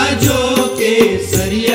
बिराजो केसरिया।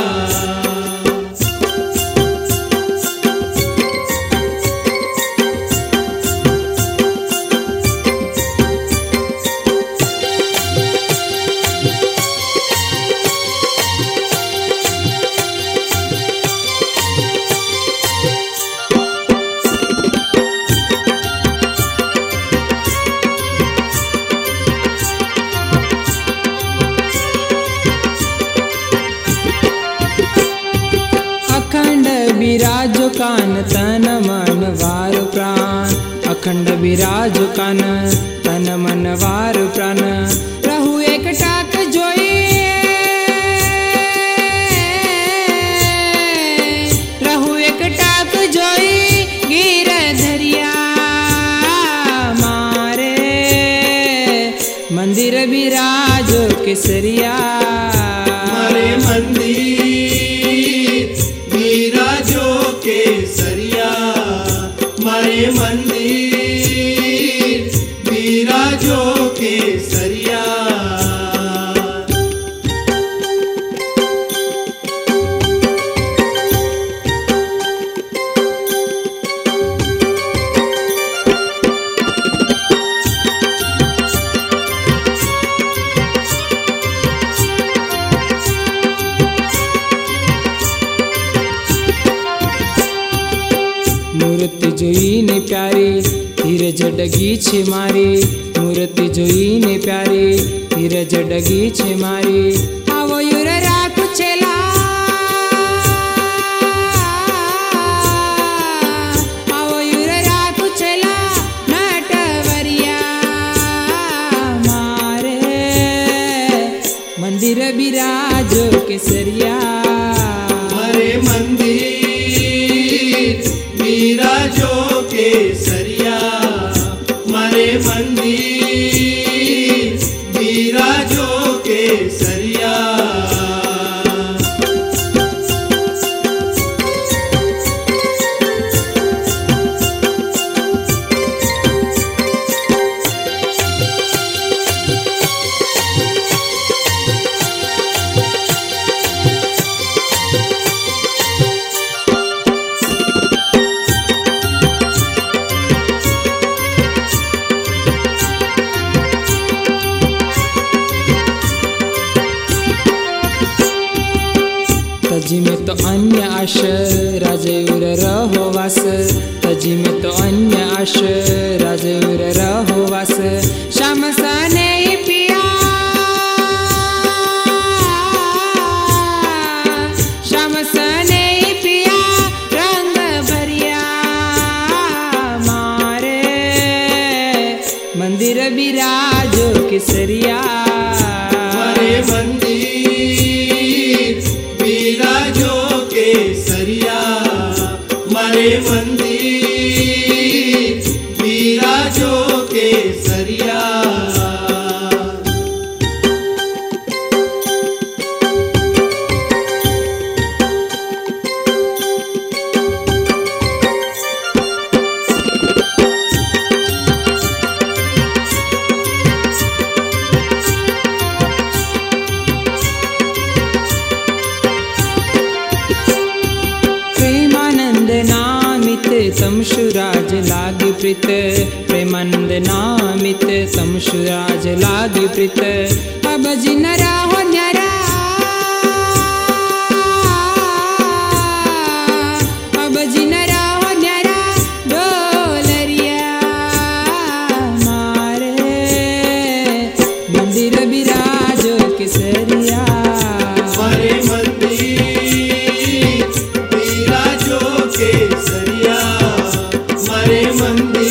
बिराजो कान तन मन वार प्राण, अखंड बिराजो कान तन मन वार प्राण। रहु एक टाक जोई, रहु एक टाक जोई गिर धरिया मारे। मंदिर बिराजो केसरिया, मारे मंदिर बिराजो केसरिया। मारे मंदिर बिराजो केसरिया। मूर्ति जोईने प्यारी धीरज डगी छे मारी। मूर्ति जोईने प्यारी धीरज डगी छे मारी। आवो युर राखु छेला, आवो युर राखु छेला नटवरिया मारे। मंदिर बिराजो केसरिया, मारे मंदिर बिराजो केसरिया। मारे मंदिर बिराजो केसरिया। तजी में तो अन्य आश राजयूर रहो वास। तजी में तो अन्य आश राजयूर रहो वास। श्याम सने पिया, श्याम सने पिया रंग भरिया मारे। मंदिर बिराजो केसरिया, मारे मंदिर बिराजो केसरिया। मारे मंदिर बिराजो केसरिया। तमशुराज लागी प्रीत, प्रेमानंद नामित तमशुराज लागी प्रीत। अब जिन राहो न्यारा, अब जिन राहो न्यारा डोलरिया मारे। मंदिर बिराजो केसरिया, मारे मंदिर बिराजो केसरिया। मारे मंदिर